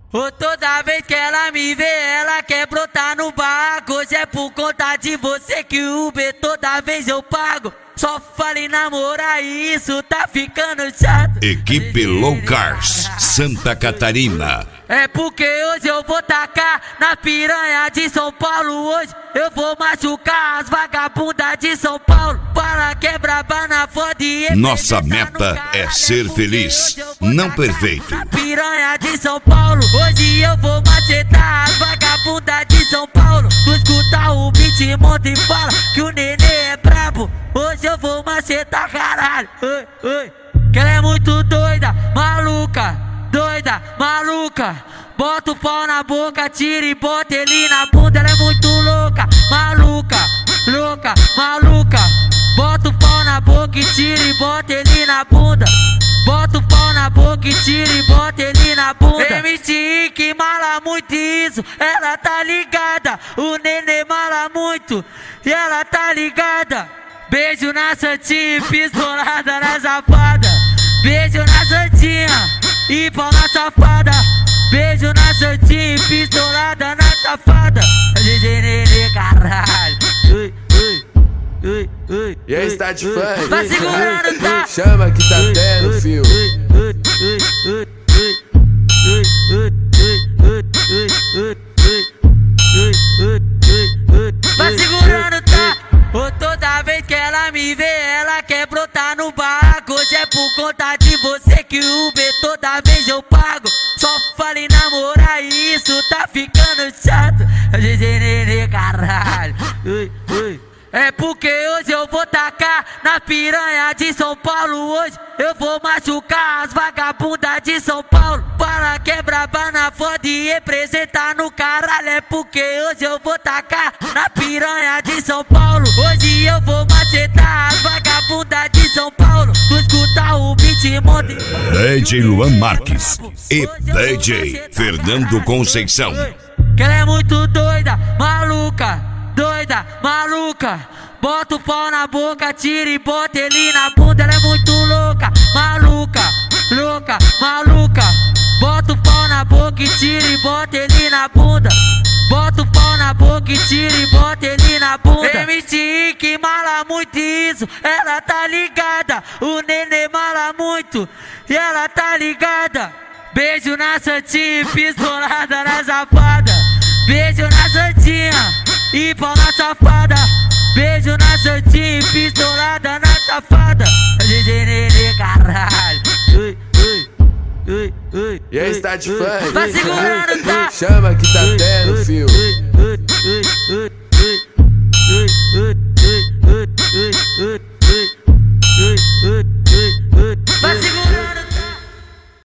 Toda vez que ela me vê, ela quer brotar no barco. Hoje é por conta de você que o Uber toda vez eu pago. Só falei namorar e isso tá ficando chato. Equipe Low Cars, Santa Catarina. É porque hoje eu vou tacar na piranha de São Paulo. Hoje eu vou machucar as vagabundas de São Paulo. Para quebrar na foda e nossa meta é ser feliz, não perfeito. Na piranha de São Paulo. Hoje eu vou macetar as vagabundas de São Paulo. Tu escuta o beat, monta e fala que o nenê é brabo. Hoje eu vou macetar, caralho. Que ela é muito doida, maluca. Doida, maluca, bota o pau na boca, tira e bota ele na bunda. Ela é muito louca, maluca, louca, maluca. Bota o pau na boca e tira e bota ele na bunda. Bota o pau na boca e tira e bota ele na bunda. MC que mala muito isso, ela tá ligada. O nenê mala muito e ela tá ligada. Beijo na santinha, pistolada na safada. Beijo na santinha e pau na safada. Beijo na santinha e pistolada na safada. Nenê, caralho. E aí, está de fã? Vai segurando, tá? Chama que tá tendo, fio. Vai segurando, tá? Toda vez que ela me vê, ela quer brotar no barco. Hoje é por conta de você que o Uber toda vez eu pago. Só falei namorar e isso tá ficando chato. Nenê, caralho. É porque hoje eu vou tacar na piranha de São Paulo. Hoje eu vou machucar as vagabundas de São Paulo. Para quebrar na foda e representar no caralho. É porque hoje eu vou tacar na piranha de São Paulo. Hoje eu vou macetar as vagabundas de São Paulo. Tu escuta o beat, monta e DJ Luan Marques e DJ Fernando Conceição. Que ela é muito doida, maluca. Doida, maluca, bota o pau na boca, tira e bota ele na bunda. Ela é muito louca, maluca, louca, maluca. Bota o pau na boca e tira e bota ele na bunda. Bota o pau na boca e tira e bota ele na bunda. MC que mala muito isso, ela tá ligada. O nenê mala muito e ela tá ligada. Beijo na santinha e pistolada na safada. Beijo na santinha e pau na safada. Beijo na santinha e pistolada na safada. Nenê, caralho. E aí, está de fã? Vai segurando, tá? Chama que tá tendo, fio.